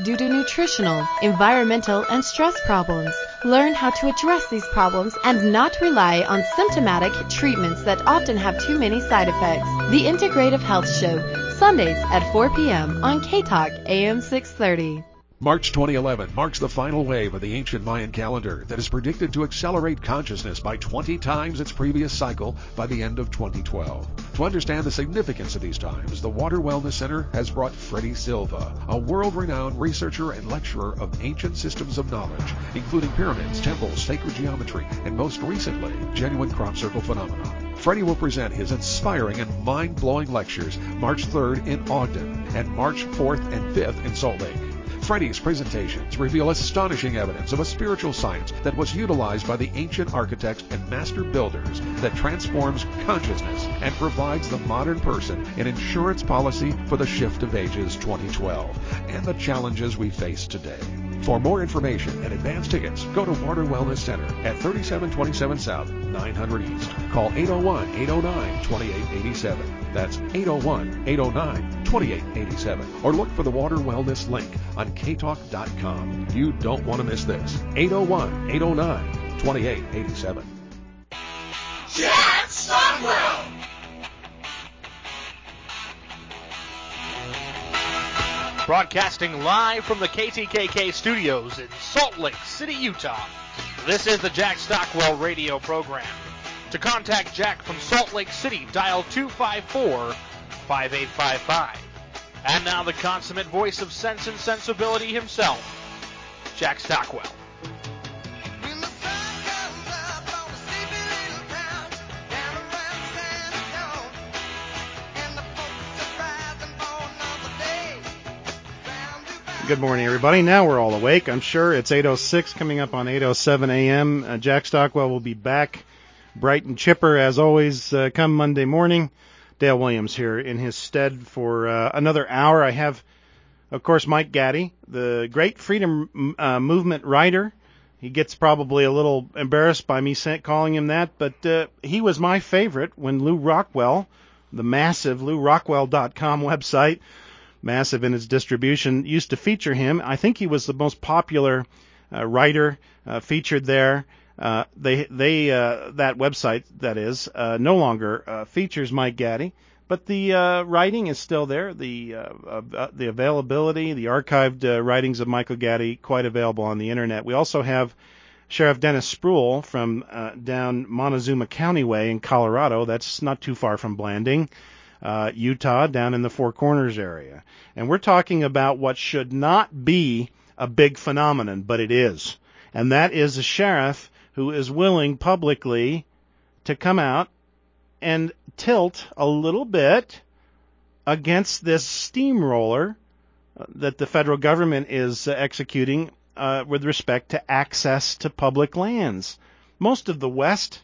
due to nutritional, environmental, and stress problems. Learn how to address these problems and not rely on symptomatic treatments that often have too many side effects. The Integrative Health Show, Sundays at 4 p.m. on K-Talk AM 630. March 2011 marks the final wave of the ancient Mayan calendar that is predicted to accelerate consciousness by 20 times its previous cycle by the end of 2012. To understand the significance of these times, the Water Wellness Center has brought Freddie Silva, a world-renowned researcher and lecturer of ancient systems of knowledge, including pyramids, temples, sacred geometry, and most recently, genuine crop circle phenomena. Freddie will present his inspiring and mind-blowing lectures March 3rd in Ogden and March 4th and 5th in Salt Lake. Freddie's presentations reveal astonishing evidence of a spiritual science that was utilized by the ancient architects and master builders that transforms consciousness and provides the modern person an insurance policy for the shift of ages 2012 and the challenges we face today. For more information and advance tickets, go to Water Wellness Center at 3727 South, 900 East. Call 801-809-2887. That's 801-809-2887. Or look for the Water Wellness link on ktalk.com. You don't want to miss this. 801-809-2887. Jack Stockwell! Broadcasting live from the KTKK studios in Salt Lake City, Utah. This is the Jack Stockwell radio program. To contact Jack from Salt Lake City, dial 254-5855. And now the consummate voice of sense and sensibility himself, Jack Stockwell. Good morning, everybody. Now we're all awake, I'm sure. It's 8:06, coming up on 8:07 a.m. Jack Stockwell will be back bright and chipper, as always, come Monday morning. Dale Williams here in his stead for another hour. I have, of course, Mike Gaddy, the great freedom movement writer. He gets probably a little embarrassed by me calling him that, but he was my favorite when Lou Rockwell, the massive LouRockwell.com website, massive in its distribution, used to feature him. I think he was the most popular writer featured there. That website, that is, no longer features Mike Gaddy, but the writing is still there. The availability, the archived writings of Michael Gaddy, quite available on the internet. We also have Sheriff Dennis Spruill from down Montezuma County way in Colorado. That's not too far from Blanding, Utah, down in the Four Corners area. And we're talking about what should not be a big phenomenon, but it is. And that is a sheriff who is willing publicly to come out and tilt a little bit against this steamroller that the federal government is executing with respect to access to public lands. Most of the West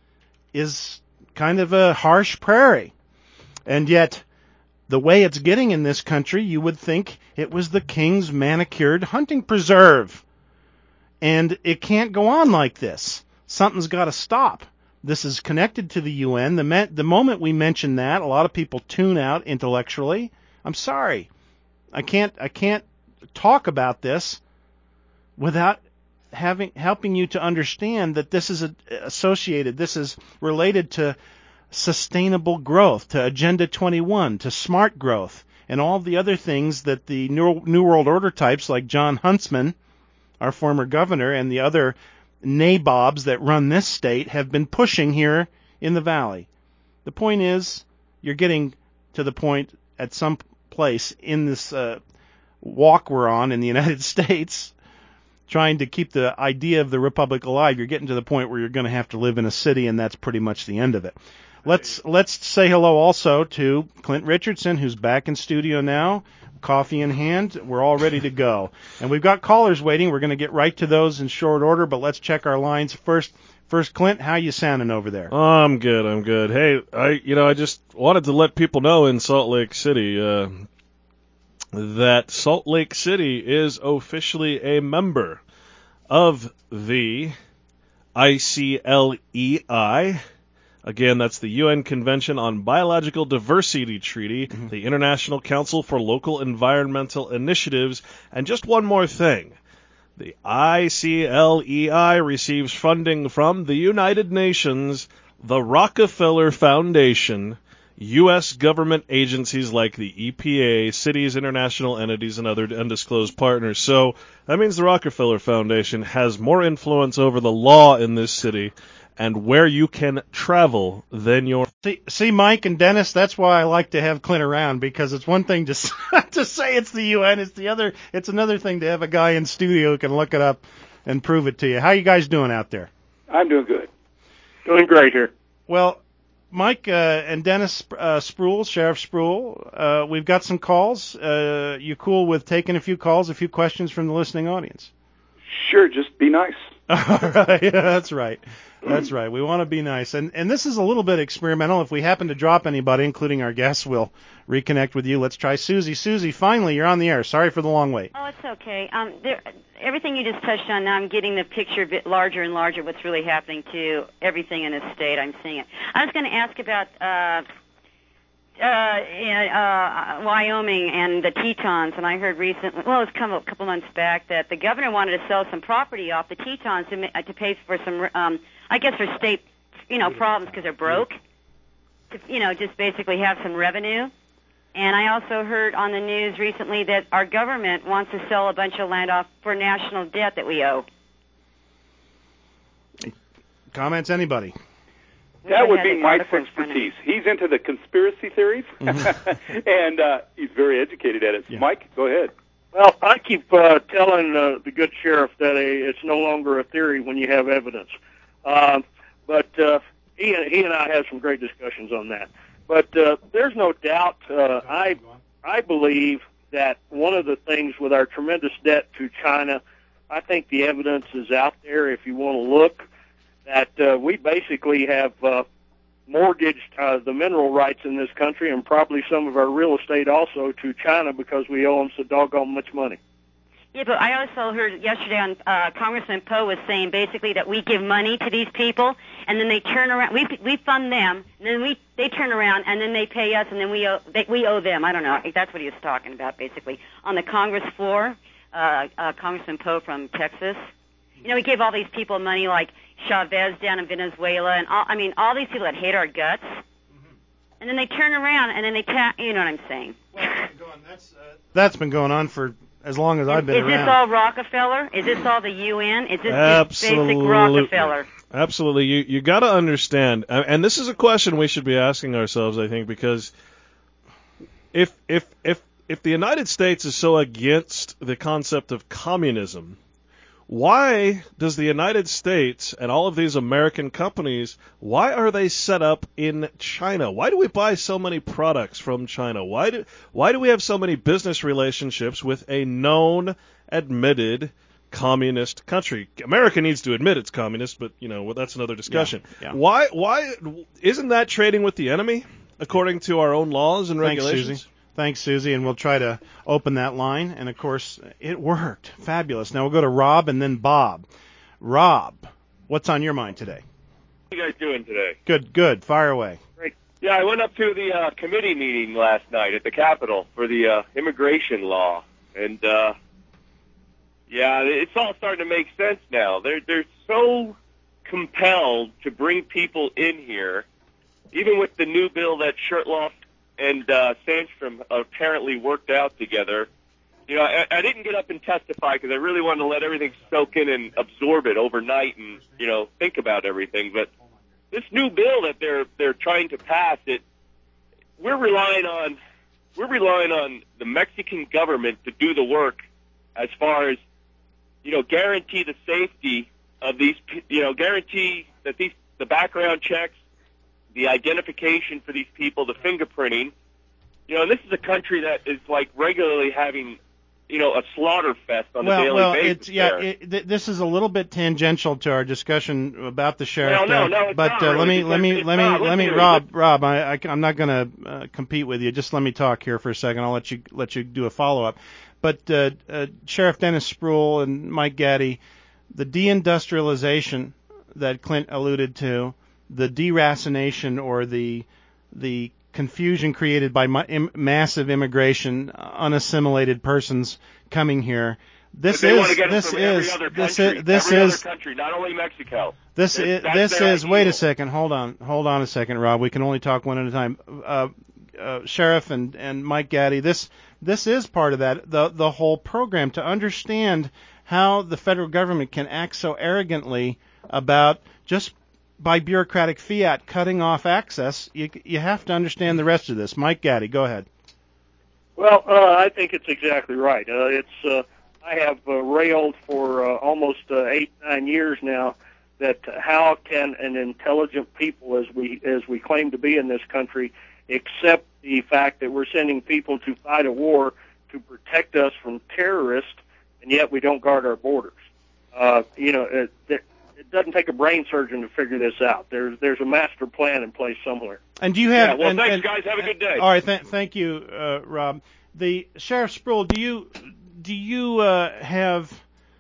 is kind of a harsh prairie. And yet, the way it's getting in this country, you would think it was the king's manicured hunting preserve. And it can't go on like this. Something's got to stop. This is connected to the UN. The moment we mention that, a lot of people tune out intellectually. I'm sorry. I can't talk about this without helping you to understand that this is associated, this is related to sustainable growth, to Agenda 21, to smart growth, and all the other things that the New World Order types like John Huntsman, our former governor, and the other nabobs that run this state have been pushing here in the valley. The point is, you're getting to the point at some place in this walk we're on in the United States, trying to keep the idea of the republic alive. You're getting to the point where you're going to have to live in a city, and that's pretty much the end of it. Let's say hello also to Clint Richardson, who's back in studio now, coffee in hand. We're all ready to go. And we've got callers waiting. We're going to get right to those in short order, but let's check our lines first. First, Clint, how you sounding over there? Oh, I'm good. Hey, I just wanted to let people know in Salt Lake City that Salt Lake City is officially a member of the ICLEI, Again, that's the UN Convention on Biological Diversity Treaty, the International Council for Local Environmental Initiatives, and just one more thing. The ICLEI receives funding from the United Nations, the Rockefeller Foundation, U.S. government agencies like the EPA, cities, international entities, and other undisclosed partners. So that means the Rockefeller Foundation has more influence over the law in this city and where you can travel than your... See, Mike and Dennis, that's why I like to have Clint around, because it's one thing to say it's the UN, it's another thing to have a guy in studio who can look it up and prove it to you. How you guys doing out there? I'm doing good. Doing great here. Well, Mike and Dennis Spruill, Sheriff Spruill, we've got some calls. You cool with taking a few calls, a few questions from the listening audience? Sure, just be nice. All right, yeah, that's right. That's right. We want to be nice. And this is a little bit experimental. If we happen to drop anybody, including our guests, we'll reconnect with you. Let's try Susie. Susie, finally, you're on the air. Sorry for the long wait. Oh, it's okay. Everything you just touched on, now I'm getting the picture a bit larger and larger, what's really happening to everything in this state. I'm seeing it. I was going to ask about Wyoming and the Tetons, and I heard recently, well, it's come a couple months back, that the governor wanted to sell some property off the Tetons to pay for some, I guess for state, problems because they're broke, to, just basically have some revenue. And I also heard on the news recently that our government wants to sell a bunch of land off for national debt that we owe. Comments, anybody? That would be Mike's expertise. He's into the conspiracy theories, and he's very educated at it. Yeah. Mike, go ahead. Well, I keep telling the good sheriff that it's no longer a theory when you have evidence. But he and I have some great discussions on that. But there's no doubt, I believe that one of the things with our tremendous debt to China, I think the evidence is out there if you want to look, that we basically have mortgaged the mineral rights in this country and probably some of our real estate also to China because we owe them so doggone much money. Yeah, but I also heard yesterday on Congressman Poe was saying basically that we give money to these people, and then they turn around. We fund them, and then they turn around, and then they pay us, and then we owe them. I don't know. That's what he was talking about basically on the Congress floor. Congressman Poe from Texas. We gave all these people money like Chavez down in Venezuela, and all these people that hate our guts, and then they turn around and then they you know what I'm saying? Well, that's been going on for as long as I've been around. Is this all Rockefeller? Is this all the UN? Is this just basic Rockefeller? Absolutely. You got to understand, and this is a question we should be asking ourselves, I think, because if the United States is so against the concept of communism, why does the United States and all of these American companies, why are they set up in China? Why do we buy so many products from China? Why do we have so many business relationships with a known, admitted communist country? America needs to admit it's communist, but that's another discussion. Yeah. Why isn't that trading with the enemy according to our own laws and regulations? Thanks, Susie, and we'll try to open that line. And, of course, it worked. Fabulous. Now we'll go to Rob and then Bob. Rob, what's on your mind today? How are you guys doing today? Good. Fire away. Great. Yeah, I went up to the committee meeting last night at the Capitol for the immigration law. And, it's all starting to make sense now. They're so compelled to bring people in here, even with the new bill that Shurtleff and Sandstrom apparently worked out together. I didn't get up and testify because I really wanted to let everything soak in and absorb it overnight and, think about everything. But this new bill that they're trying to pass, we're relying on the Mexican government to do the work as far as, guarantee the safety of these, guarantee that the background checks, the identification for these people, the fingerprinting. And this is a country that is like regularly having, a slaughter fest on a daily basis. This is a little bit tangential to our discussion about the sheriff. No, it's but not let really, me, Rob, I'm not going to compete with you. Just let me talk here for a second. I'll let you do a follow up. But Sheriff Dennis Spruill and Mike Gaddy, the deindustrialization that Clint alluded to, deracination or the confusion created by massive immigration, unassimilated persons coming here. This is every other country, not only Mexico. This is. Wait a second. Hold on a second, Rob. We can only talk one at a time. Sheriff and Mike Gaddy. This is part of that. The whole program, to understand how the federal government can act so arrogantly about just by bureaucratic fiat cutting off access. You have to understand the rest of this. Mike Gaddy, go ahead. Well, I think it's exactly right. I have railed for almost 8-9 years now that how can an intelligent people, as we claim to be in this country, accept the fact that we're sending people to fight a war to protect us from terrorists, and yet we don't guard our borders. It doesn't take a brain surgeon to figure this out. There's a master plan in place somewhere. And do you have? Thanks, guys. Have a good day. All right, thank you, Rob. The Sheriff Spruill, do you have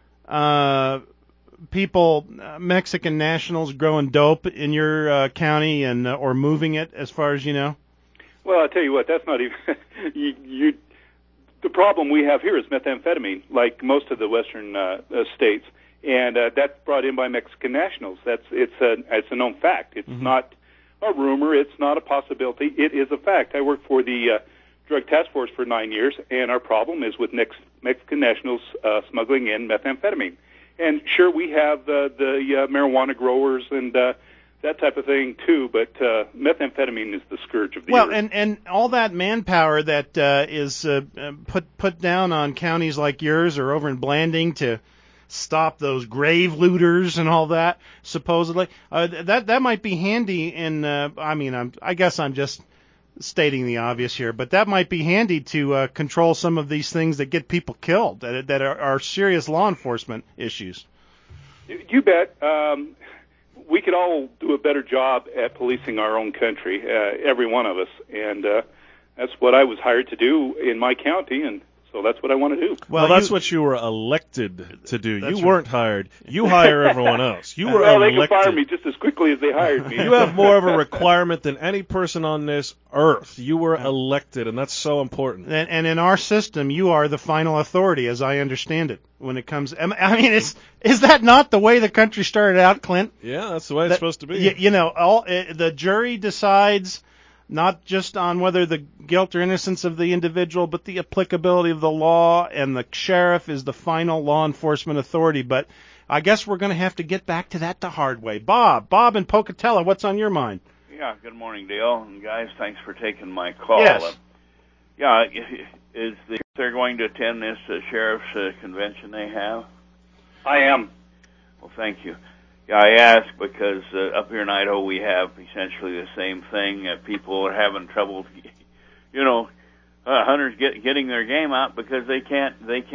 people, Mexican nationals, growing dope in your county and or moving it, as far as you know? Well, I'll tell you what, that's not even the problem we have here is methamphetamine, like most of the western states, and that's brought in by Mexican nationals. It's a known fact. It's not a rumor. It's not a possibility. It is a fact. I worked for the Drug Task Force for 9 years, and our problem is with Mexican nationals smuggling in methamphetamine. And sure, we have the marijuana growers and that type of thing too, but methamphetamine is the scourge of the earth. Well, and all that manpower that is put down on counties like yours or over in Blanding to stop those grave looters and all that, supposedly, that might be handy in. I guess I'm just stating the obvious here, but that might be handy to control some of these things that get people killed, that are serious law enforcement issues. You bet. We could all do a better job at policing our own country, every one of us, and that's what I was hired to do in my county, and so that's what I want to do. Well, that's what you were elected to do. You weren't hired. You hire everyone else. You were elected. They can fire me just as quickly as they hired me. You have more of a requirement than any person on this earth. You were elected, and that's so important. And in our system, you are the final authority, as I understand it, when it comes. I mean, is that not the way the country started out, Clint? Yeah, that's the way it's supposed to be. The jury decides not just on whether the guilt or innocence of the individual, but the applicability of the law, and the sheriff is the final law enforcement authority. But I guess we're going to have to get back to that the hard way. Bob in Pocatello, what's on your mind? Yeah, good morning, Dale. And guys, thanks for taking my call. Yes. They're going to attend this sheriff's convention they have? I am. Well, thank you. Yeah, I ask because up here in Idaho we have essentially the same thing. People are having trouble, hunters getting their game out because they can't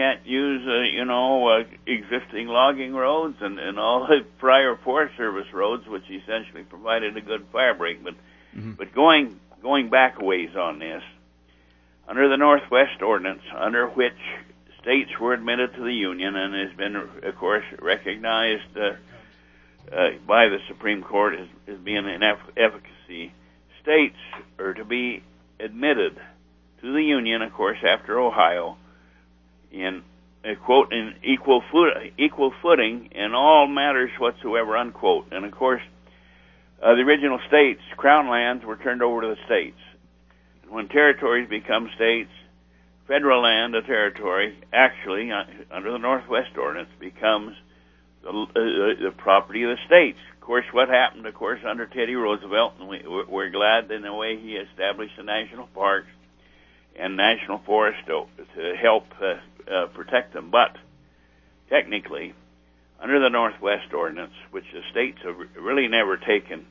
use existing logging roads and all the prior Forest Service roads, which essentially provided a good fire break. But going back a ways on this, under the Northwest Ordinance, under which states were admitted to the Union and has been, of course, recognized by the Supreme Court as being an efficacy, states are to be admitted to the Union, of course, after Ohio, in quote, in equal footing in all matters whatsoever, unquote. And of course, the original states, crown lands, were turned over to the states. And when territories become states, federal land, a territory, actually under the Northwest Ordinance, becomes the property of the states. Of course, what happened, of course, under Teddy Roosevelt, and we're glad in the way he established the national parks and national forests to help protect them. But technically, under the Northwest Ordinance, which the states have really never taken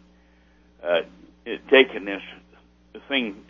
this thing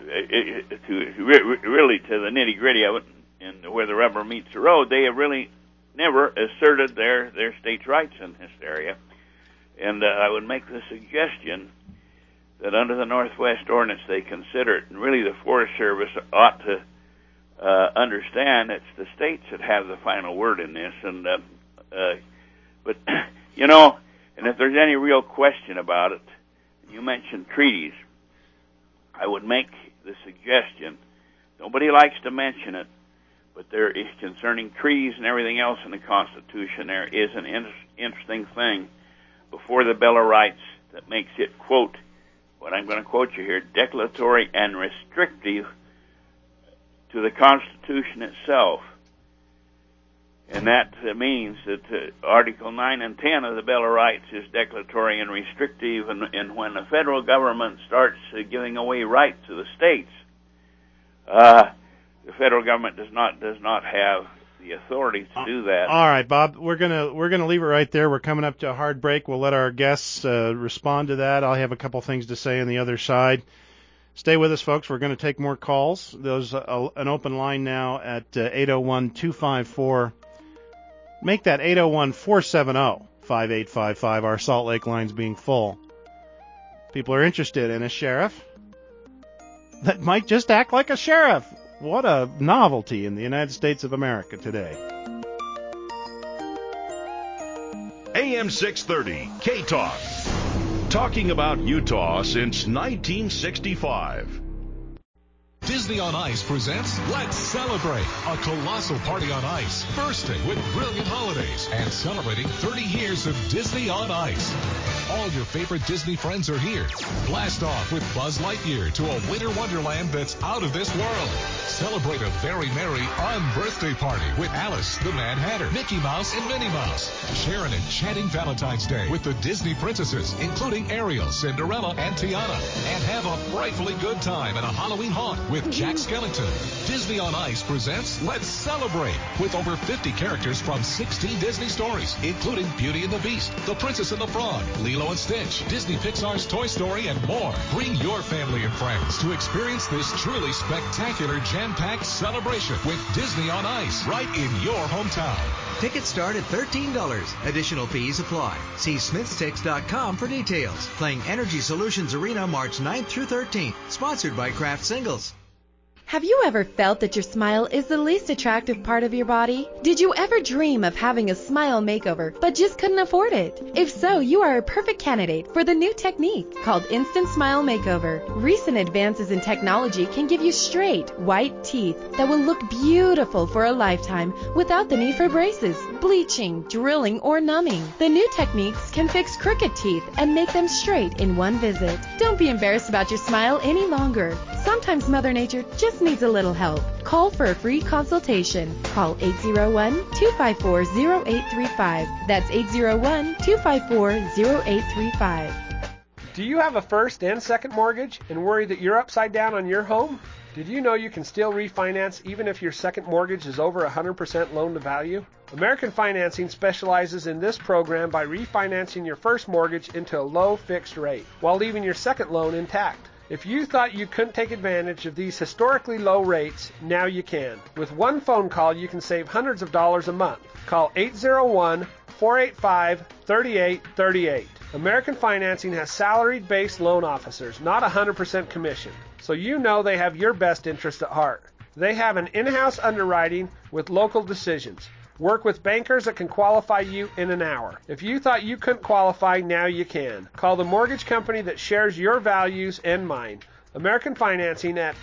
really to the nitty gritty of it, and where the rubber meets the road, they have really never asserted their states' rights in this area. And I would make the suggestion that under the Northwest Ordinance they consider it, and really the Forest Service ought to understand it's the states that have the final word in this. And but and if there's any real question about it, you mentioned treaties. I would make the suggestion, nobody likes to mention it, but there is, concerning treaties and everything else in the Constitution, there is an interesting thing before the Bill of Rights that makes it, quote, what I'm going to quote you here, declaratory and restrictive to the Constitution itself. And that means that Article 9 and 10 of the Bill of Rights is declaratory and restrictive, and when the federal government starts giving away rights to the states, the federal government does not have the authority to do that. All right, Bob, we're gonna leave it right there. We're coming up to a hard break. We'll let our guests respond to that. I'll have a couple things to say on the other side. Stay with us, folks. We're going to take more calls. There's an open line now at 801-254. Make that 801-470-5855. Our Salt Lake line's being full. People are interested in a sheriff that might just act like a sheriff. What a novelty in the United States of America today. AM 630, K-Talk. Talking about Utah since 1965. Disney on Ice presents Let's Celebrate, a colossal party on ice, bursting with brilliant holidays and celebrating 30 years of Disney on Ice. All your favorite Disney friends are here. Blast off with Buzz Lightyear to a winter wonderland that's out of this world. Celebrate a very merry on-birthday party with Alice, the Mad Hatter, Mickey Mouse, and Minnie Mouse. Share an enchanting Valentine's Day with the Disney princesses, including Ariel, Cinderella, and Tiana. And have a frightfully good time at a Halloween haunt with Jack Skellington. Disney on Ice presents Let's Celebrate, with over 50 characters from 16 Disney stories, including Beauty and the Beast, The Princess and the Frog, Lilo and Stitch, Disney Pixar's Toy Story, and more. Bring your family and friends to experience this truly spectacular jam-packed celebration with Disney on Ice, right in your hometown. Tickets start at $13. Additional fees apply. See smithsticks.com for details. Playing Energy Solutions Arena March 9th through 13th. Sponsored by Kraft Singles. Have you ever felt that your smile is the least attractive part of your body? Did you ever dream of having a smile makeover but just couldn't afford it? If so, you are a perfect candidate for the new technique called Instant Smile Makeover. Recent advances in technology can give you straight, white teeth that will look beautiful for a lifetime without the need for braces, bleaching, drilling, or numbing. The new techniques can fix crooked teeth and make them straight in one visit. Don't be embarrassed about your smile any longer. Sometimes Mother Nature just needs a little help. Call for a free consultation. Call 801-254-0835. That's 801-254-0835. Do you have a first and second mortgage and worry that you're upside down on your home? Did you know you can still refinance even if your second mortgage is over 100% loan to value? American Financing specializes in this program by refinancing your first mortgage into a low fixed rate while leaving your second loan intact. If you thought you couldn't take advantage of these historically low rates, now you can. With one phone call, you can save hundreds of dollars a month. Call 801-485-3838. American Financing has salaried-based loan officers, not 100% commission, so you know they have your best interest at heart. They have an in-house underwriting with local decisions. Work with bankers that can qualify you in an hour. If you thought you couldn't qualify, now you can. Call the mortgage company that shares your values and mine. American Financing at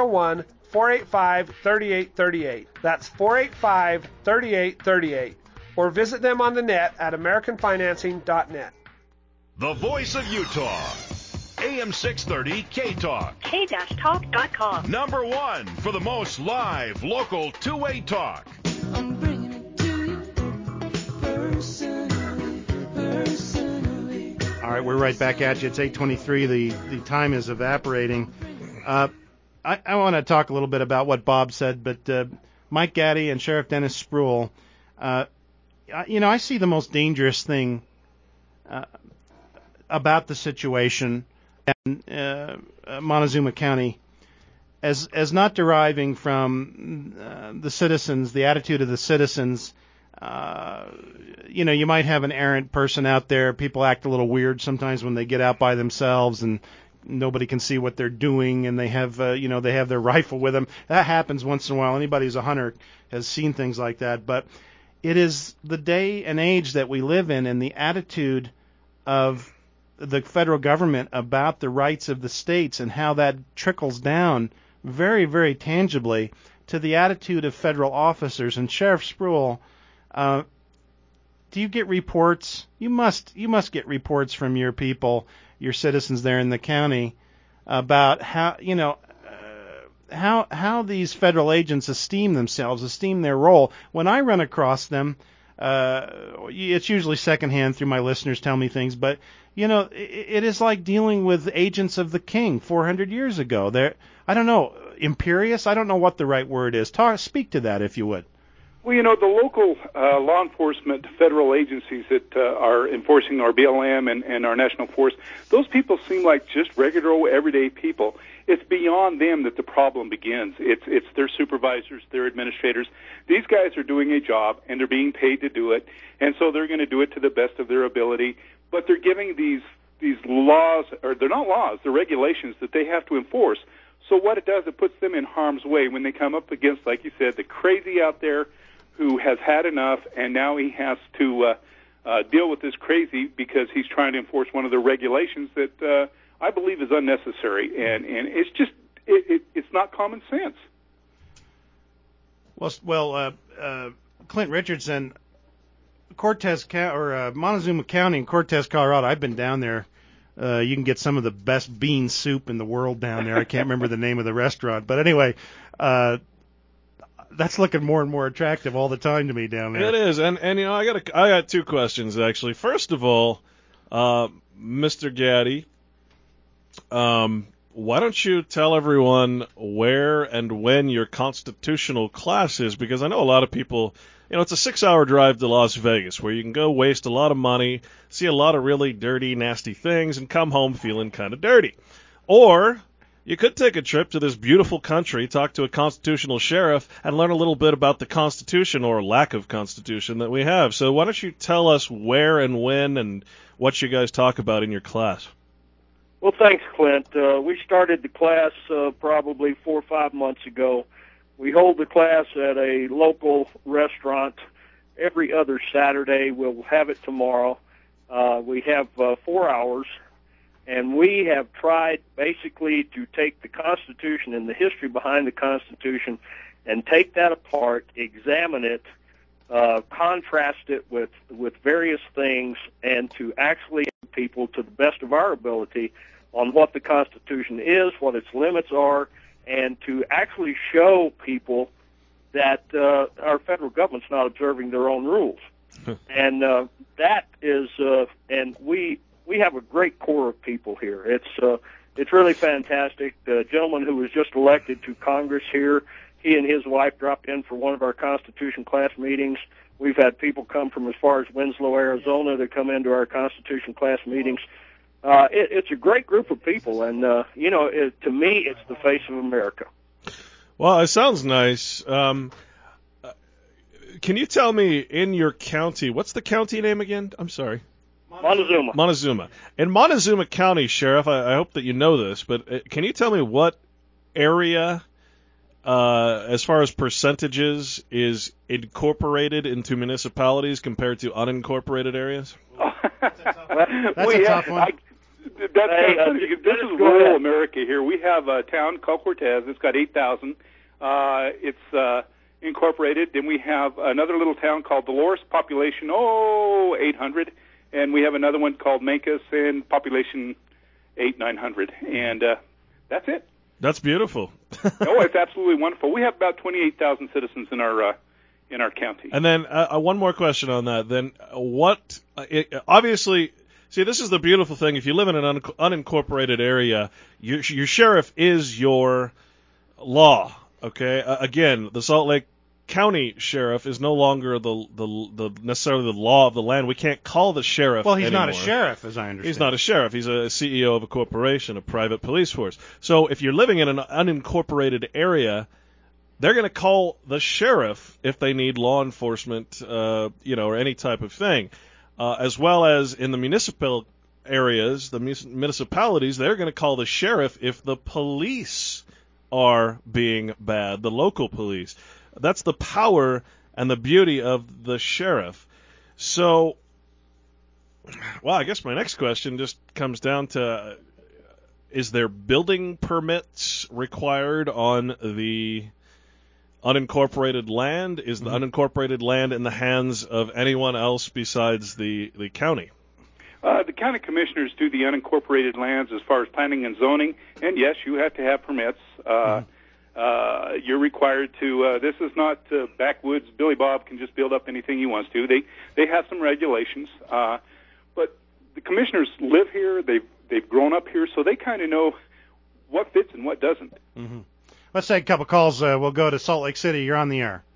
801-485-3838. That's 485-3838. Or visit them on the net at americanfinancing.net. The voice of Utah. AM 630 K-Talk. K-Talk.com. Number one for the most live, local, two-way talk. All right, we're right back at you. It's 8:23. The time is evaporating. I want to talk a little bit about what Bob said, but Mike Gaddy and Sheriff Dennis Spruill, I see the most dangerous thing about the situation in Montezuma County as not deriving from the citizens, the attitude of the citizens. You might have an errant person out there. People act a little weird sometimes when they get out by themselves and nobody can see what they're doing, and they have their rifle with them. That happens once in a while. Anybody who's a hunter has seen things like that. But it is the day and age that we live in, and the attitude of the federal government about the rights of the states and how that trickles down very, very tangibly to the attitude of federal officers. And Sheriff Spruill, do you get reports? You must get reports from your people, your citizens there in the county, about how how these federal agents esteem themselves, esteem their role. When I run across them, it's usually secondhand through my listeners tell me things, but it is like dealing with agents of the king 400 years ago. They're, I don't know, imperious? I don't know what the right word is. Speak to that, if you would. Well, the local law enforcement federal agencies that are enforcing our BLM and our national forest, those people seem like just regular old everyday people. It's beyond them that the problem begins. It's their supervisors, their administrators. These guys are doing a job, and they're being paid to do it, and so they're going to do it to the best of their ability. But they're giving these laws, or they're not laws, they're regulations that they have to enforce. So what it does, it puts them in harm's way when they come up against, like you said, the crazy out there who has had enough, and now he has to deal with this crazy because he's trying to enforce one of the regulations that I believe is unnecessary, and it's just it's not common sense. Well, Clint Richardson, Montezuma County in Cortez, Colorado. I've been down there. You can get some of the best bean soup in the world down there. I can't remember the name of the restaurant, but anyway, that's looking more and more attractive all the time to me down there. It is, and I got two questions actually. First of all, Mr. Gaddy, why don't you tell everyone where and when your constitutional class is? Because I know a lot of people, it's a 6-hour drive to Las Vegas where you can go waste a lot of money, see a lot of really dirty, nasty things, and come home feeling kind of dirty. Or you could take a trip to this beautiful country, talk to a constitutional sheriff, and learn a little bit about the Constitution or lack of Constitution that we have. So why don't you tell us where and when and what you guys talk about in your class? Well, thanks, Clint. We started the class probably 4 or 5 months ago. We hold the class at a local restaurant every other Saturday. We'll have it tomorrow. We have 4 hours, and we have tried basically to take the Constitution and the history behind the Constitution and take that apart, examine it, contrast it with various things, and to actually help people to the best of our ability on what the Constitution is, what its limits are, and to actually show people that our federal government's not observing their own rules. And that is, and we have a great core of people here. It's really fantastic. The gentleman who was just elected to Congress here, he and his wife dropped in for one of our Constitution class meetings. We've had people come from as far as Winslow, Arizona, to come into our Constitution class meetings. It's a great group of people, and to me, it's the face of America. Well, it sounds nice. Can you tell me, in your county, what's the county name again? I'm sorry. Montezuma. Montezuma. In Montezuma County, Sheriff, I hope that you know this, but can you tell me what area, as far as percentages, is incorporated into municipalities compared to unincorporated areas? That's a tough one. This is rural America here. We have a town called Cortez. It's got 8,000. It's incorporated. Then we have another little town called Dolores, population 800, and we have another one called Mancos, and population 900, and that's it. That's beautiful. Oh, it's absolutely wonderful. We have about 28,000 citizens in our county. And then one more question on that. Then obviously. See, this is the beautiful thing. If you live in an unincorporated area, your sheriff is your law. Okay. Again, the Salt Lake County sheriff is no longer the necessarily the law of the land. We can't call the sheriff. Well, he's anymore. not a sheriff, as I understand. He's not a sheriff. He's a CEO of a corporation, a private police force. So if you're living in an unincorporated area, they're going to call the sheriff if they need law enforcement, or any type of thing. As well as in the municipal areas, the municipalities, they're going to call the sheriff if the police are being bad, the local police. That's the power and the beauty of the sheriff. So Well, I guess my next question just comes down to, is there building permits required on the unincorporated land? Is the unincorporated land in the hands of anyone else besides the county? The county commissioners do the unincorporated lands as far as planning and zoning, and yes, you have to have permits. You're required to. This is not backwoods. Billy Bob can just build up anything he wants to. They have some regulations, but the commissioners live here. They've grown up here, so they kind of know what fits and what doesn't. Mm-hmm. Let's take a couple calls. We'll go to Salt Lake City. You're on the air.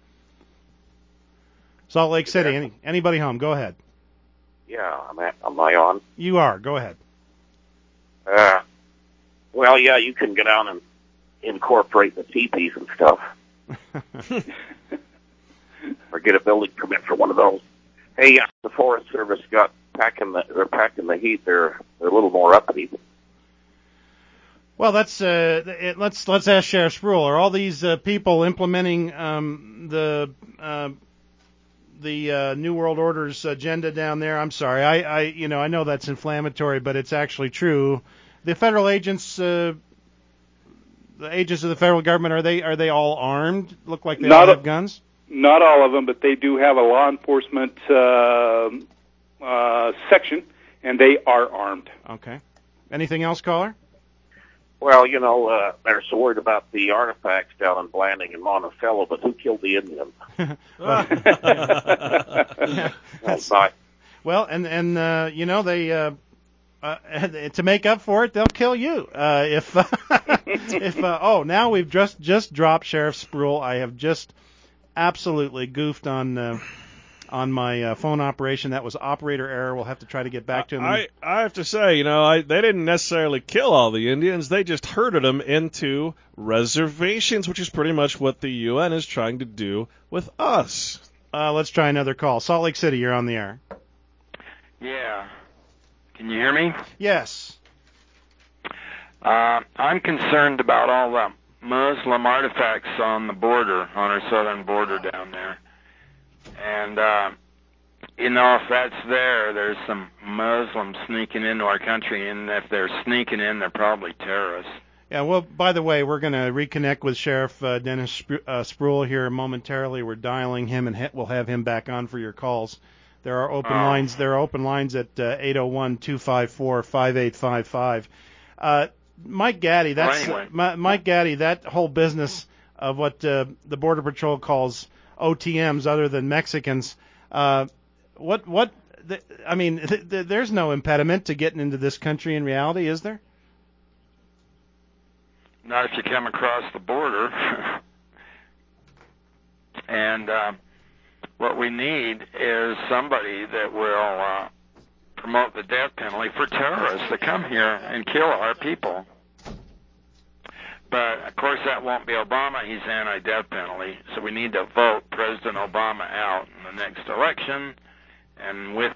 Salt Lake City. Anybody home? Go ahead. Yeah, am I on? You are. Go ahead. Well, yeah, you can go down and incorporate the teepees and stuff. Or get a building permit for one of those. Hey, the Forest Service they're packing the heat. They're a little more upbeat. Well, let's ask Sheriff Spruill. Are all these people implementing the New World Order's agenda down there? I'm sorry, I know that's inflammatory, but it's actually true. The federal agents, the agents of the federal government, are they all armed? Look like they all have guns. Not all of them, but they do have a law enforcement section, and they are armed. Okay. Anything else, caller? Well, they're so worried about the artifacts down in Blanding and Monticello, but who killed the Indians? Well, and they to make up for it, they'll kill you. Now we've just dropped Sheriff Spruill. I have just absolutely goofed on my phone operation. That was operator error. We'll have to try to get back to him. I have to say, they didn't necessarily kill all the Indians. They just herded them into reservations, which is pretty much what the UN is trying to do with us. Let's try another call. Salt Lake City, you're on the air. Yeah. Can you hear me? Yes. I'm concerned about all the Muslim artifacts on the border, on our southern border down there. And, if that's there's some Muslims sneaking into our country, and if they're sneaking in, they're probably terrorists. Yeah, well, by the way, we're going to reconnect with Sheriff Dennis Spruill here momentarily. We're dialing him, and we'll have him back on for your calls. There are open lines. There are open lines at 801-254-5855. Mike Gaddy, Mike Gaddy. That whole business of what the Border Patrol calls OTMs, other than Mexicans. There's no impediment to getting into this country in reality, is there? Not if you come across the border. And what we need is somebody that will promote the death penalty for terrorists that come here and kill our people. But, of course, that won't be Obama. He's anti-death penalty. So we need to vote President Obama out in the next election. And with...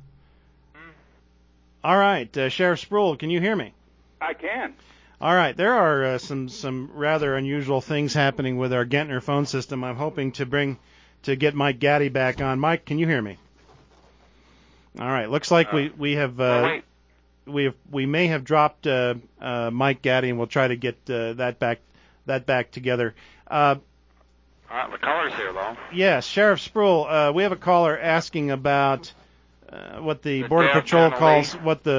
All right. Sheriff Spruill, can you hear me? I can. All right. There are some rather unusual things happening with our Gentner phone system. I'm hoping to get Mike Gaddy back on. Mike, can you hear me? All right. Looks like we have... We may have dropped Mike Gaddy, and we'll try to get that back together. The caller's here, though. Yes, Sheriff Spruill. We have a caller asking about what the Border Patrol calls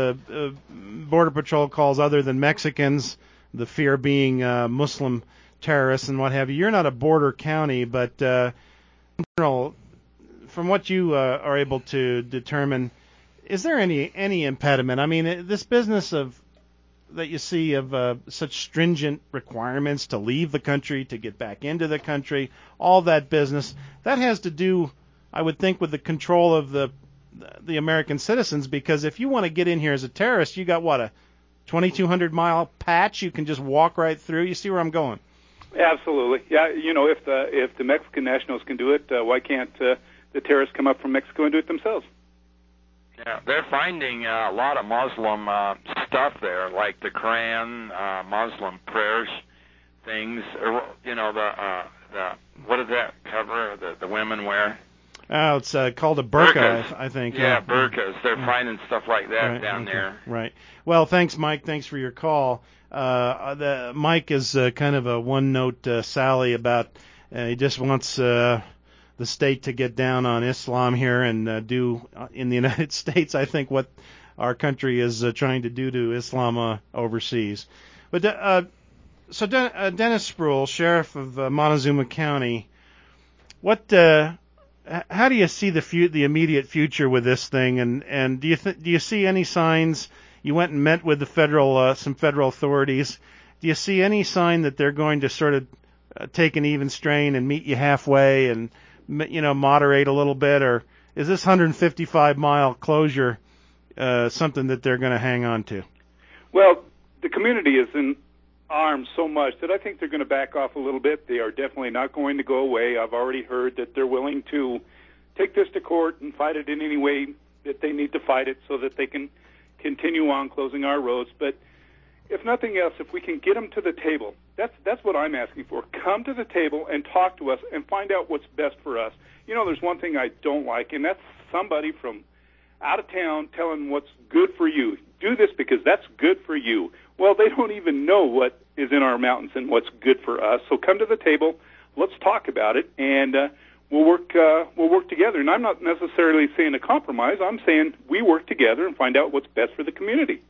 other than Mexicans, the fear being Muslim terrorists and what have you. You're not a border county, but in general, from what you are able to determine, is there any impediment? I mean, this business that you see of such stringent requirements to leave the country, to get back into the country, all that business, that has to do, I would think, with the control of the American citizens, because if you want to get in here as a terrorist, you got, a 2,200-mile patch you can just walk right through? You see where I'm going? Absolutely. Yeah, if the Mexican nationals can do it, why can't the terrorists come up from Mexico and do it themselves? Yeah, they're finding a lot of Muslim stuff there, like the Quran, Muslim prayers, things. What does that cover? The women wear? Oh, it's called a burqa, Burqas. I think. Yeah, burqas. They're finding stuff like that down there. Right. Well, thanks, Mike. Thanks for your call. Mike is kind of a one-note Sally about he just wants the state to get down on Islam here and do in the United States, I think, what our country is trying to do to Islam overseas. But Dennis Sproul, Sheriff of Montezuma County, how do you see the immediate future with this thing? And do you see any signs? You went and met with the some federal authorities. Do you see any sign that they're going to sort of take an even strain and meet you halfway and moderate a little bit, or is this 155-mile closure something that they're going to hang on to? Well, the community is in arms so much that I think they're going to back off a little bit. They are definitely not going to go away. I've already heard that they're willing to take this to court and fight it in any way that they need to fight it so that they can continue on closing our roads. But if nothing else, if we can get them to the table, that's what I'm asking for. Come to the table and talk to us and find out what's best for us. There's one thing I don't like, and that's somebody from out of town telling what's good for you. Do this because that's good for you. Well, they don't even know what is in our mountains and what's good for us. So come to the table, let's talk about it, and we'll work together. And I'm not necessarily saying a compromise. I'm saying we work together and find out what's best for the community.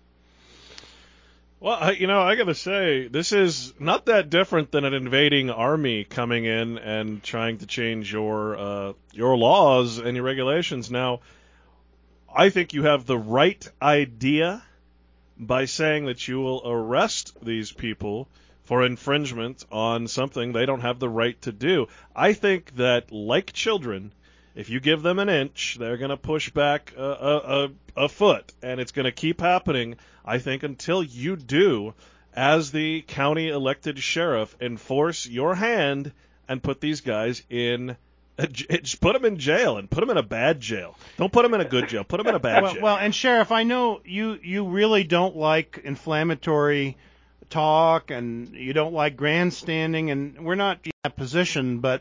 Well, I got to say, this is not that different than an invading army coming in and trying to change your laws and your regulations. Now, I think you have the right idea by saying that you will arrest these people for infringement on something they don't have the right to do. I think that, like children, if you give them an inch, they're going to push back a foot, and it's going to keep happening, I think, until you do, as the county elected sheriff, enforce your hand and put these guys in just put them in jail, and put them in a bad jail. Don't put them in a good jail. Put them in a bad jail. Well, and Sheriff, I know you really don't like inflammatory talk, and you don't like grandstanding, and we're not in that position, but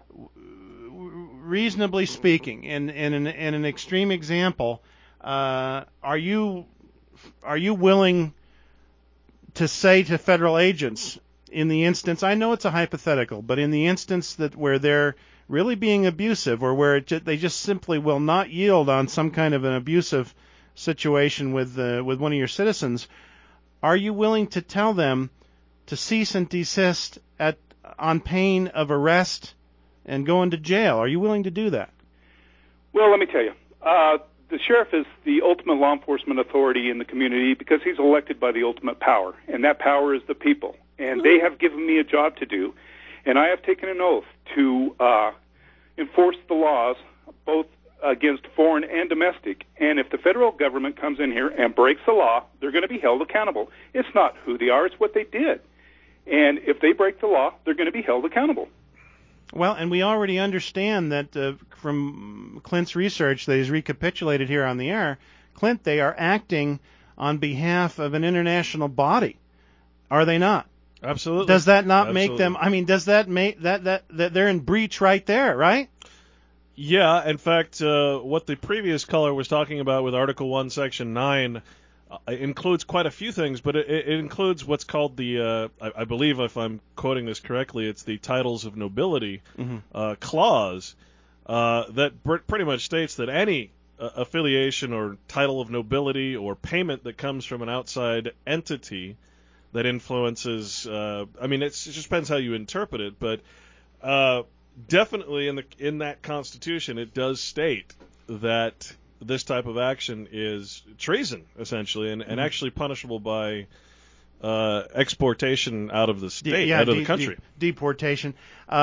reasonably speaking, in an extreme example, are you willing to say to federal agents, in the instance, I know it's a hypothetical, but in the instance where they're really being abusive, or where they just simply will not yield on some kind of an abusive situation with one of your citizens, are you willing to tell them to cease and desist on pain of arrest and go into jail? Are you willing to do that? Well, let me tell you. The sheriff is the ultimate law enforcement authority in the community because he's elected by the ultimate power, and that power is the people. And they have given me a job to do, and I have taken an oath to enforce the laws both against foreign and domestic. And if the federal government comes in here and breaks the law, they're going to be held accountable. It's not who they are, it's what they did. And if they break the law, they're going to be held accountable. Well, and we already understand that from Clint's research that he's recapitulated here on the air, Clint, they are acting on behalf of an international body, are they not? Absolutely. Does that not make them? I mean, does that make that they're in breach right there, right? Yeah. In fact, what the previous caller was talking about with Article 1, Section 9 includes quite a few things, but it includes what's called the, I believe, if I'm quoting this correctly, it's the Titles of Nobility clause that pretty much states that any affiliation or title of nobility or payment that comes from an outside entity that influences, I mean, it just depends how you interpret it, but definitely in that Constitution it does state that this type of action is treason, essentially, and actually punishable by exportation out of the state, out of the country. Deportation.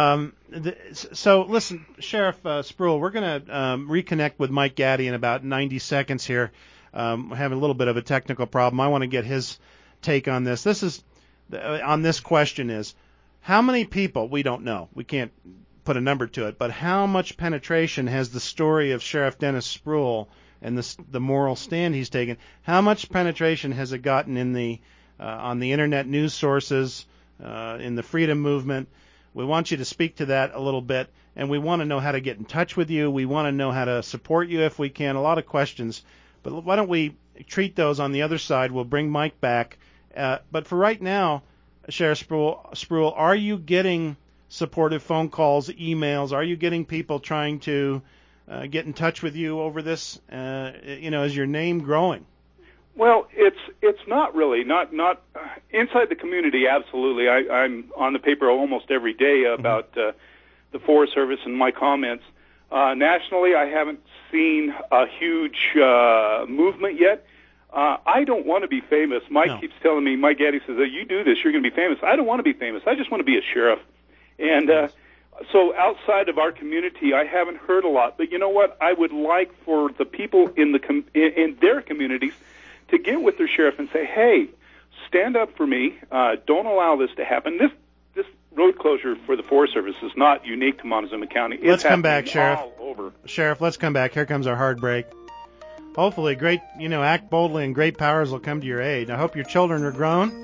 So, listen, Sheriff Sproul, we're going to reconnect with Mike Gaddy in about 90 seconds here. We're having a little bit of a technical problem. I want to get his take on this. On this question is, how many people, we don't know, we can't put a number to it, but how much penetration has the story of Sheriff Dennis Sproul and the moral stand he's taken, how much penetration has it gotten in on the internet news sources, in the freedom movement? We want you to speak to that a little bit, and we want to know how to get in touch with you. We want to know how to support you if we can. A lot of questions. But why don't we treat those on the other side? We'll bring Mike back. But for right now, Sheriff Spruill, are you getting supportive phone calls, emails? Are you getting people trying to get in touch with you over this? Is your name growing? Well, it's not really not inside the community. Absolutely, I'm on the paper almost every day about the Forest Service and my comments. Nationally, I haven't seen a huge movement yet. I don't want to be famous. Mike keeps telling me, Mike Gaddy says, you do this, you're going to be famous. I don't want to be famous. I just want to be a sheriff. And so outside of our community, I haven't heard a lot. But you know what? I would like for the people in their communities to get with their sheriff and say, hey, stand up for me. Don't allow this to happen. This road closure for the Forest Service is not unique to Montezuma County. Let's come back, Sheriff. All over. Sheriff, let's come back. Here comes our hard break. Hopefully, act boldly and great powers will come to your aid. I hope your children are grown.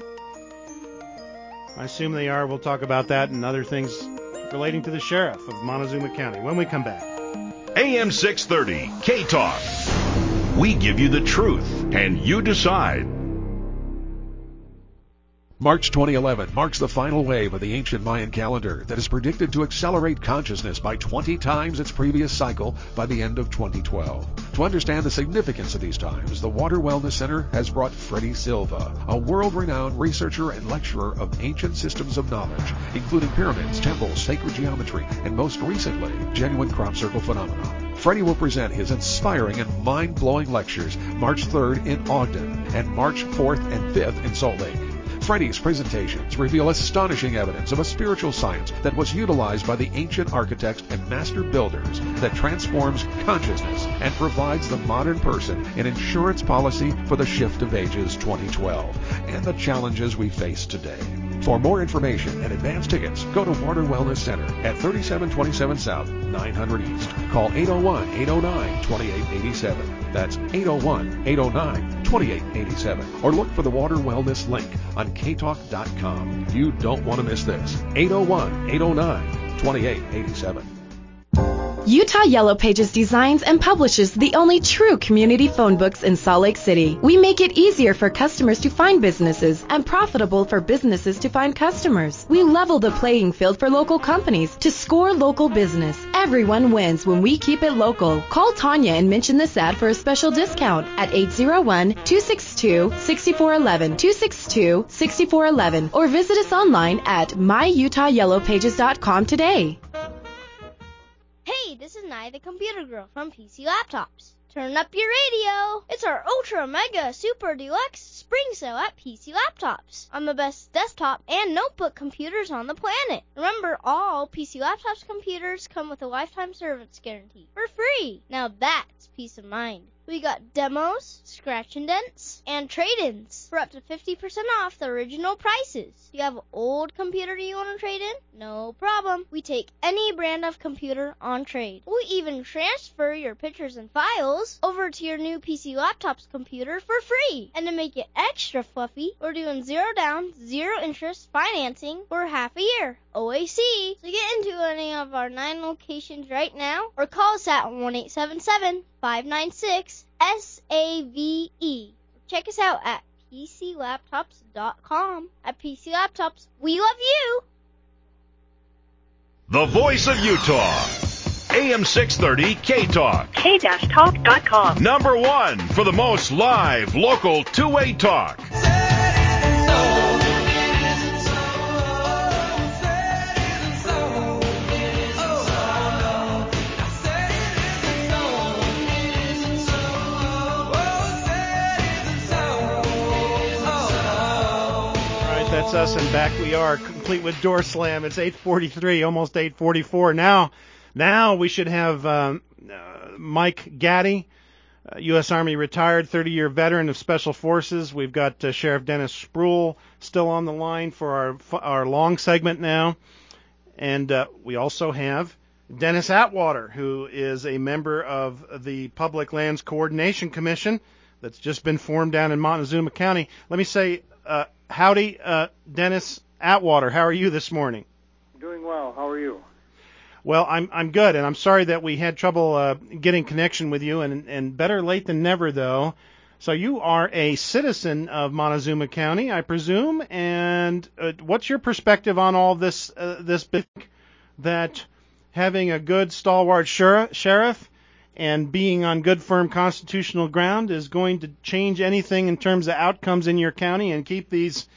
I assume they are. We'll talk about that and other things relating to the sheriff of Montezuma County when we come back. AM 630, K-Talk. We give you the truth, and you decide. March 2011 marks the final wave of the ancient Mayan calendar that is predicted to accelerate consciousness by 20 times its previous cycle by the end of 2012. To understand the significance of these times, the Water Wellness Center has brought Freddie Silva, a world-renowned researcher and lecturer of ancient systems of knowledge, including pyramids, temples, sacred geometry, and most recently, genuine crop circle phenomena. Freddie will present his inspiring and mind-blowing lectures March 3rd in Ogden and March 4th and 5th in Salt Lake. Freddie's presentations reveal astonishing evidence of a spiritual science that was utilized by the ancient architects and master builders that transforms consciousness and provides the modern person an insurance policy for the shift of ages 2012 and the challenges we face today. For more information and advance tickets, go to Water Wellness Center at 3727 South, 900 East. Call 801-809-2887. That's 801-809-2887. Or look for the Water Wellness link on ktalk.com. You don't want to miss this. 801-809-2887. Utah Yellow Pages designs and publishes the only true community phone books in Salt Lake City. We make it easier for customers to find businesses and profitable for businesses to find customers. We level the playing field for local companies to score local business. Everyone wins when we keep it local. Call Tanya and mention this ad for a special discount at 801-262-6411, 262-6411, or visit us online at myutah.yellowpages.com today. Hey, this is Nye, the computer girl from PC Laptops. Turn up your radio. It's our Ultra Mega Super Deluxe Spring Sale at PC Laptops on the best desktop and notebook computers on the planet. Remember, all PC Laptops computers come with a lifetime service guarantee for free. Now that's peace of mind. We got demos, scratch and dents, and trade-ins for up to 50% off the original prices. You have an old computer you want to trade in? No problem. We take any brand of computer on trade. We even transfer your pictures and files over to your new PC Laptops computer for free. And to make it extra fluffy, we're doing 0 down, 0 interest financing for half a year. OAC. So get into any of our 9 locations right now or call us at 1-877-596-SAVE. Check us out at PCLaptops.com. At PC Laptops, we love you! The voice of Utah. AM 630 K-Talk. K-Talk.com. Number 1 for the most live, local, two-way talk. That's us, and back we are, complete with Door Slam. It's 8:43, almost 8:44. Now we should have Mike Gaddy, U.S. Army retired, 30-year veteran of Special Forces. We've got Sheriff Dennis Spruill still on the line for our long segment now. And we also have Dennis Atwater, who is a member of the Public Lands Coordination Commission that's just been formed down in Montezuma County. Let me say howdy, Dennis Atwater. How are you this morning? Doing well. How are you? Well, I'm good, and I'm sorry that we had trouble getting connection with you, and better late than never, though. So you are a citizen of Montezuma County, I presume, and what's your perspective on all this that having a good stalwart sheriff and being on good, firm constitutional ground is going to change anything in terms of outcomes in your county and keep these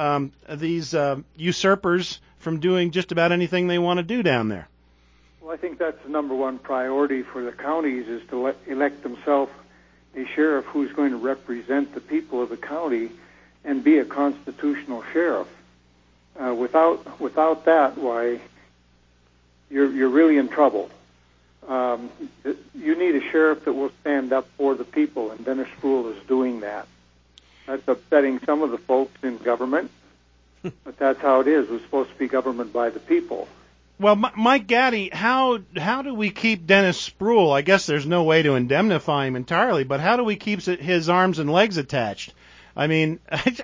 usurpers from doing just about anything they want to do down there? Well, I think that's the number one priority for the counties is to elect themselves a sheriff who's going to represent the people of the county and be a constitutional sheriff. Without that, why, you're really in trouble. You need a sheriff that will stand up for the people, and Dennis Sproul is doing that. That's upsetting some of the folks in government, but that's how it is. We're supposed to be government by the people. Well, Mike Gaddy, how do we keep Dennis Sproul? I guess there's no way to indemnify him entirely, but how do we keep his arms and legs attached? I mean,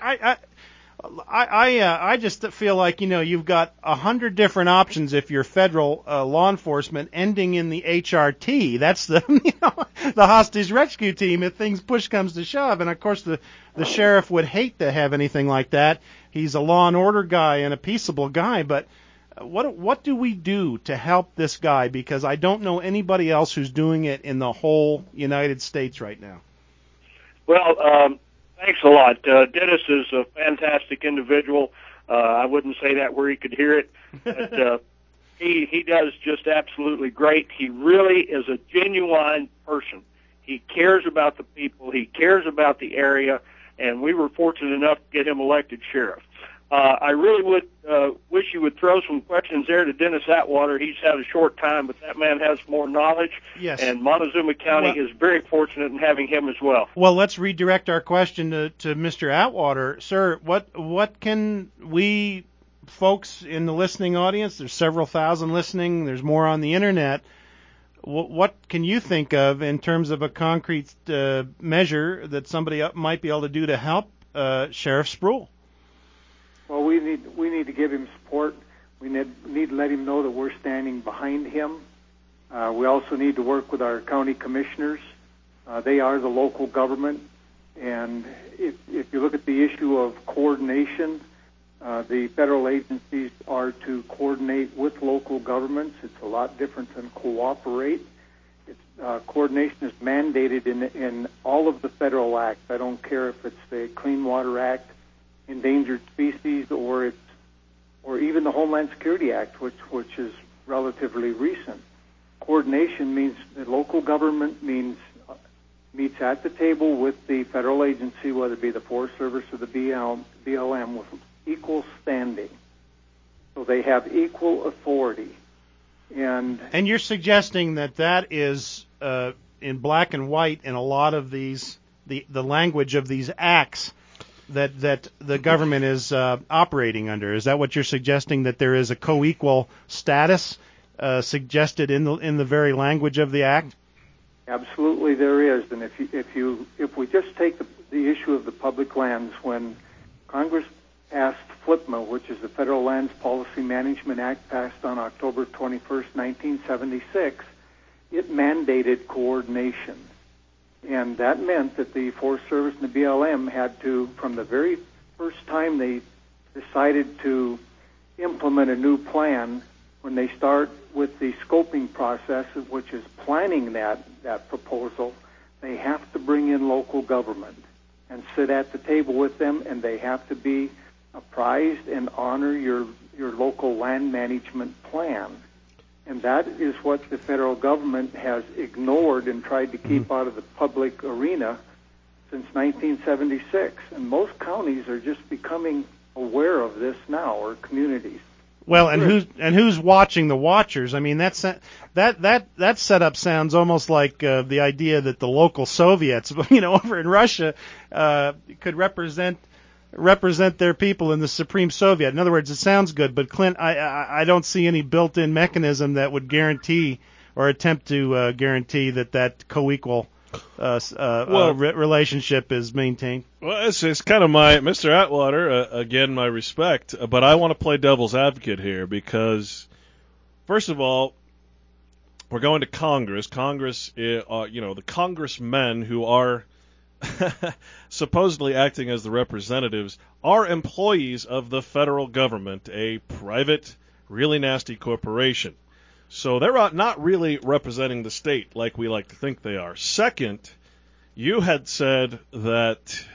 I just feel like, you've got 100 different options if you're federal law enforcement, ending in the HRT. That's the the hostage rescue team if things push comes to shove. And of course the sheriff would hate to have anything like that. He's a law and order guy and a peaceable guy, but what do we do to help this guy? Because I don't know anybody else who's doing it in the whole United States right now. Well, thanks a lot. Dennis is a fantastic individual. I wouldn't say that where he could hear it, but he does just absolutely great. He really is a genuine person. He cares about the people. He cares about the area, and we were fortunate enough to get him elected sheriff. I really would wish you would throw some questions there to Dennis Atwater. He's had a short time, but that man has more knowledge. Yes. And Montezuma County is very fortunate in having him as well. Well, let's redirect our question to Mr. Atwater. Sir, what can we folks in the listening audience, there's several thousand listening, there's more on the internet, what can you think of in terms of a concrete measure that somebody might be able to do to help Sheriff Sproul? Well, we need to give him support. We need to let him know that we're standing behind him. We also need to work with our county commissioners. They are the local government. And if you look at the issue of coordination, the federal agencies are to coordinate with local governments. It's a lot different than cooperate. Coordination is mandated in all of the federal acts. I don't care if it's the Clean Water Act, Endangered Species, or even the Homeland Security Act, which is relatively recent. Coordination means that local government meets at the table with the federal agency, whether it be the Forest Service or the BLM, with equal standing. So they have equal authority. And you're suggesting that is in black and white in a lot of these, the language of these acts that the government is operating under. Is that what you're suggesting, that there is a co-equal status suggested in the very language of the act? Absolutely, there is. And if we just take the issue of the public lands, when Congress passed FLPMA, which is the Federal Lands Policy Management Act, passed on October 21st, 1976, it mandated coordination. And that meant that the Forest Service and the BLM had to, from the very first time they decided to implement a new plan, when they start with the scoping process, which is planning that proposal, they have to bring in local government and sit at the table with them, and they have to be apprised and honor your local land management plan. And that is what the federal government has ignored and tried to keep out of the public arena since 1976. And most counties are just becoming aware of this now, or communities. Well, and who's watching the watchers? I mean, that setup sounds almost like the idea that the local Soviets, over in Russia, could represent their people in the Supreme Soviet. In other words, it sounds good, but Clint, I don't see any built-in mechanism that would guarantee or attempt to guarantee that co-equal relationship is maintained. Well, it's kind of Mr. Atwater, again, my respect, but I want to play devil's advocate here because, first of all, we're going to Congress. Congress, the congressmen who are supposedly acting as the representatives are employees of the federal government, a private, really nasty corporation. So they're not really representing the state like we like to think they are. Second, you had said that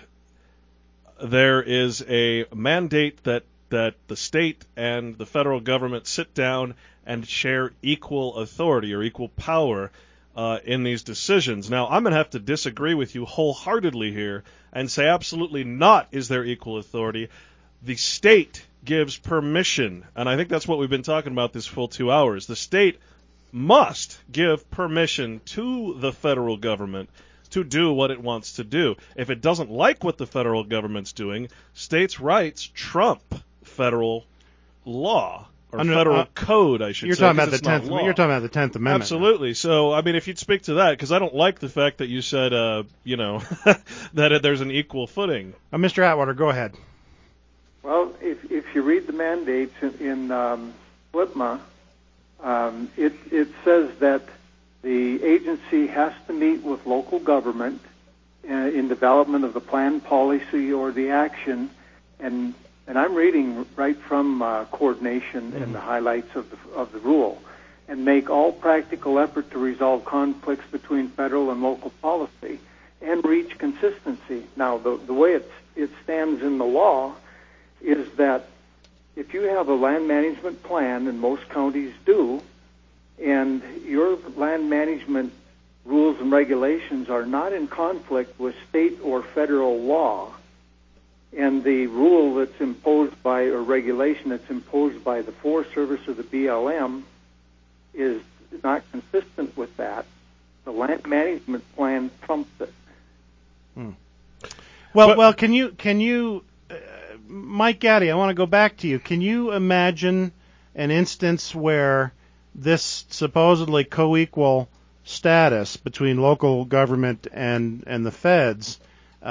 there is a mandate that the state and the federal government sit down and share equal authority or equal power in these decisions. Now, I'm going to have to disagree with you wholeheartedly here and say absolutely not is there equal authority. The state gives permission, and I think that's what we've been talking about this full 2 hours. The state must give permission to the federal government to do what it wants to do. If it doesn't like what the federal government's doing, states' rights trump federal law. Or federal code, I should say. You're talking about the 10th. You're talking about the 10th Amendment. Absolutely. So, I mean, if you'd speak to that, because I don't like the fact that you said, that there's an equal footing. Mr. Atwater, go ahead. Well, if you read the mandates in FLPMA, it says that the agency has to meet with local government in development of the plan, policy, or the action, and I'm reading right from coordination and the highlights of the rule, and make all practical effort to resolve conflicts between federal and local policy and reach consistency. Now, the way it stands in the law is that if you have a land management plan, and most counties do, and your land management rules and regulations are not in conflict with state or federal law, and the rule that's imposed by, or regulation that's imposed by the Forest Service or the BLM is not consistent with that, the land management plan trumps it. Well, can you, Mike Gaddy, I want to go back to you. Can you imagine an instance where this supposedly co-equal status between local government and the feds,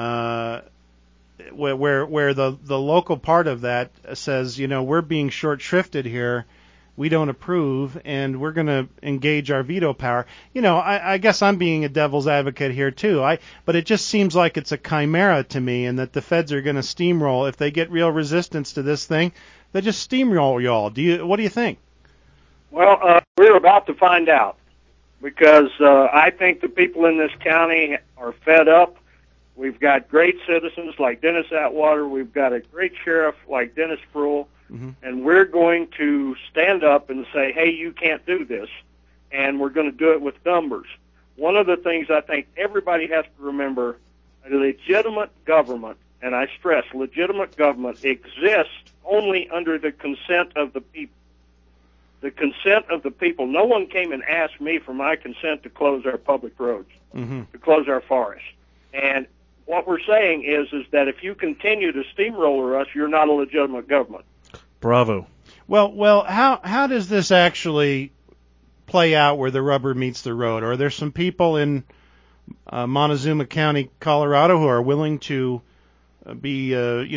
where the local part of that says, we're being short-shrifted here, we don't approve, and we're going to engage our veto power. I guess I'm being a devil's advocate here too. But it just seems like it's a chimera to me, and that the feds are going to steamroll. If they get real resistance to this thing, they just steamroll y'all. What do you think? Well, we're about to find out, because I think the people in this county are fed up. We've got great citizens like Dennis Atwater. We've got a great sheriff like Dennis Sproul. Mm-hmm. And we're going to stand up and say, hey, you can't do this. And we're going to do it with numbers. One of the things I think everybody has to remember, a legitimate government, and I stress legitimate government, exists only under the consent of the people. The consent of the people. No one came and asked me for my consent to close our public roads, to close our forests. And what we're saying is that if you continue to steamroller us, you're not a legitimate government. Bravo. Well, how does this actually play out where the rubber meets the road? Are there some people in Montezuma County, Colorado, who are willing to be,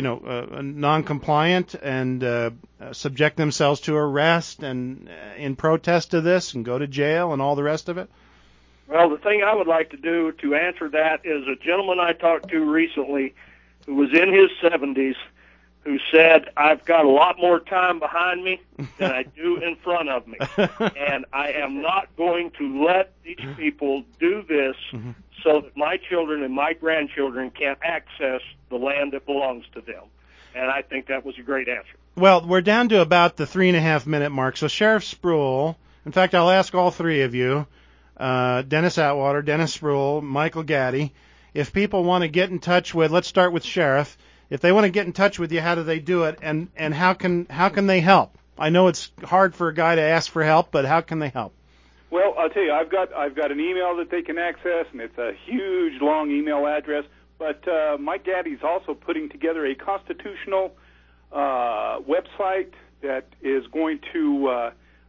non-compliant and subject themselves to arrest and in protest to this and go to jail and all the rest of it? Well, the thing I would like to do to answer that is a gentleman I talked to recently who was in his 70s who said, I've got a lot more time behind me than I do in front of me. And I am not going to let these people do this so that my children and my grandchildren can't access the land that belongs to them. And I think that was a great answer. Well, we're down to about the 3.5-minute mark. So Sheriff Sproul, in fact, I'll ask all three of you, Dennis Atwater, Dennis Sproul, Michael Gaddy, if people want to get in touch with, let's start with Sheriff. If they want to get in touch with you, how do they do it, and how can they help? I know it's hard for a guy to ask for help, but how can they help? Well, I'll tell you, I've got an email that they can access, and it's a huge, long email address. But Mike Gaddy's also putting together a constitutional website that is going to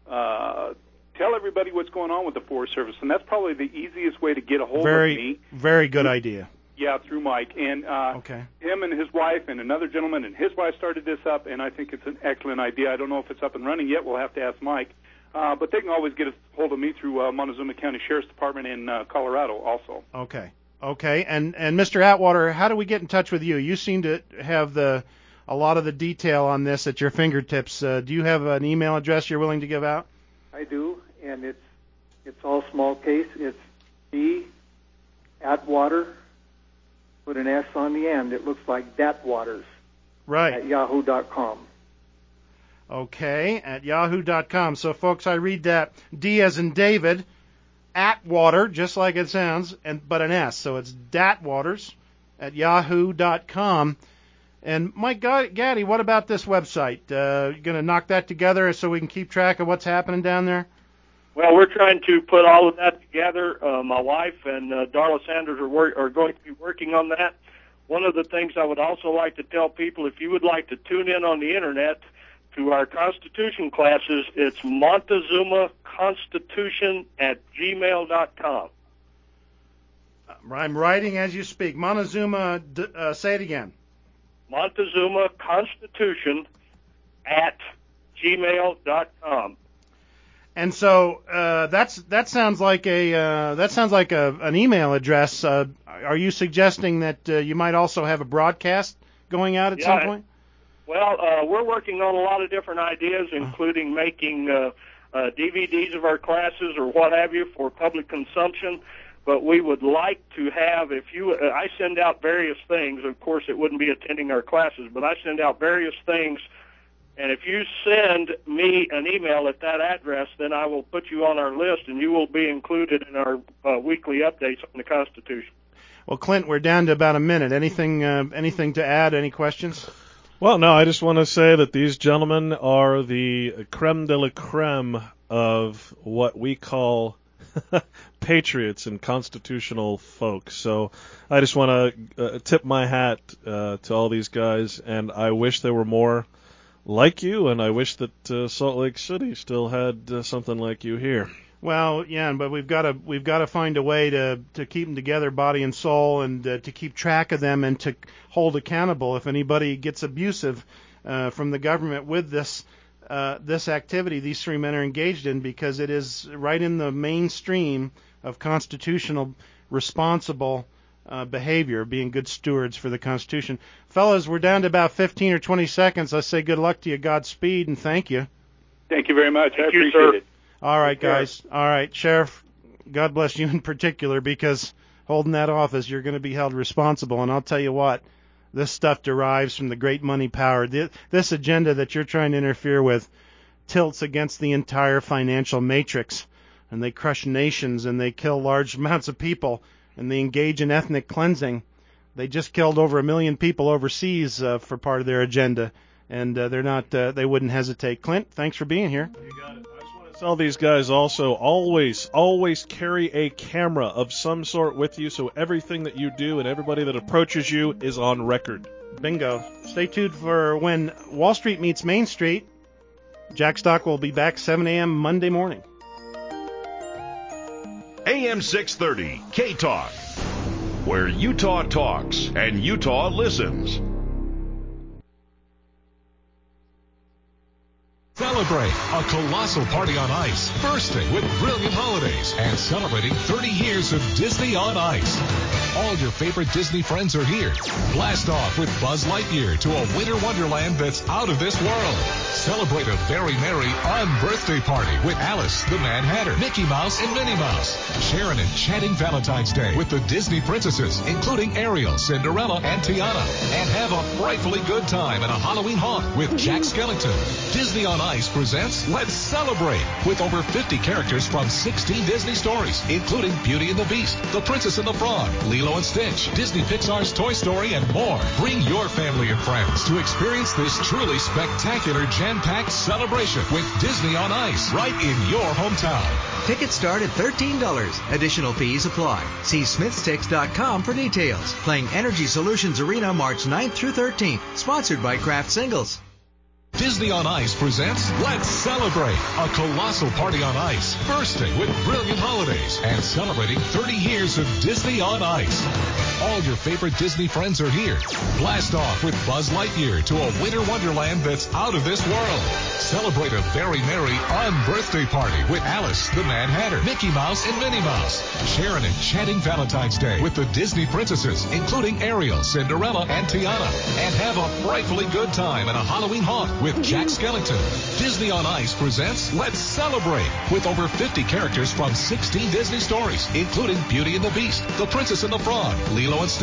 tell everybody what's going on with the Forest Service, and that's probably the easiest way to get a hold of me. Very good idea. Yeah, through Mike. And him and his wife and another gentleman and his wife started this up, and I think it's an excellent idea. I don't know if it's up and running yet. We'll have to ask Mike. But they can always get a hold of me through Montezuma County Sheriff's Department in Colorado also. Okay. And Mr. Atwater, how do we get in touch with you? You seem to have a lot of the detail on this at your fingertips. Do you have an email address you're willing to give out? I do, and it's all small case. It's D Atwater, put an S on the end. It looks like Datwaters. Right. At yahoo.com. Okay, at yahoo.com. So, folks, I read that D as in David, Atwater, just like it sounds, but an S. So it's Datwaters at yahoo.com. And Mike Gaddy, what about this website? You going to knock that together so we can keep track of what's happening down there? Well, we're trying to put all of that together. My wife and Darla Sanders are going to be working on that. One of the things I would also like to tell people, if you would like to tune in on the Internet to our Constitution classes, it's MontezumaConstitution@gmail.com. I'm writing as you speak. Montezuma, say it again. MontezumaConstitution@gmail.com. And so that sounds like an email address. Are you suggesting that you might also have a broadcast going out at some point? Well, we're working on a lot of different ideas, including making DVDs of our classes or what have you for public consumption. But we would like to have, I send out various things. Of course, it wouldn't be attending our classes, but I send out various things. And if you send me an email at that address, then I will put you on our list, and you will be included in our weekly updates on the Constitution. Well, Clint, we're down to about a minute. Anything to add? Any questions? Well, no, I just want to say that these gentlemen are the creme de la creme of what we call patriots and constitutional folks. So I just want to tip my hat to all these guys, and I wish there were more like you, and I wish that Salt Lake City still had something like you here. Well, yeah, but we've got to find a way to keep them together, body and soul, and to keep track of them and to hold accountable if anybody gets abusive from the government with this activity these three men are engaged in, because it is right in the mainstream of constitutional responsible behavior, being good stewards for the Constitution. Fellas, we're down to about 15 or 20 seconds. I say good luck to you, Godspeed, and thank you. Thank you very much. I appreciate it. All right, guys. All right, Sheriff, God bless you in particular, because holding that office, you're going to be held responsible. And I'll tell you what, this stuff derives from the great money power. This agenda that you're trying to interfere with tilts against the entire financial matrix, and they crush nations, and they kill large amounts of people, and they engage in ethnic cleansing. They just killed over 1 million people overseas for part of their agenda, and they wouldn't hesitate. Clint, thanks for being here. You got it. I just want to tell these guys also, always carry a camera of some sort with you, so everything that you do and everybody that approaches you is on record. Bingo. Stay tuned for when Wall Street meets Main Street. Jack Stock will be back 7 a.m. Monday morning. AM 630, K-Talk, where Utah talks and Utah listens. Celebrate a colossal party on ice, bursting with brilliant holidays and celebrating 30 years of Disney on Ice. All your favorite Disney friends are here. Blast off with Buzz Lightyear to a winter wonderland that's out of this world. Celebrate a very merry un-birthday party with Alice, the Mad Hatter, Mickey Mouse, and Minnie Mouse. Share an enchanting Valentine's Day with the Disney princesses, including Ariel, Cinderella, and Tiana. And have a frightfully good time at a Halloween haunt with Jack Skellington. Disney on Ice presents Let's Celebrate, with over 50 characters from 16 Disney stories, including Beauty and the Beast, The Princess and the Frog, Lilo and Stitch, Disney Pixar's Toy Story, and more. Bring your family and friends to experience this truly spectacular jam-packed celebration with Disney on Ice right in your hometown. Tickets start at $13. Additional fees apply. See smithsticks.com for details. Playing Energy Solutions Arena March 9th through 13th. Sponsored by Kraft Singles. Disney on Ice presents Let's Celebrate, a colossal party on ice, bursting with brilliant holidays and celebrating 30 years of Disney on Ice. All your favorite Disney friends are here. Blast off with Buzz Lightyear to a winter wonderland that's out of this world. Celebrate a very merry un-birthday party with Alice, the Mad Hatter, Mickey Mouse, and Minnie Mouse. Share an enchanting Valentine's Day with the Disney princesses, including Ariel, Cinderella, and Tiana. And have a frightfully good time at a Halloween haunt with Jack Skellington. Disney on Ice presents Let's Celebrate with over 50 characters from 16 Disney stories, including Beauty and the Beast, The Princess and the Frog, Lilo and Stitch,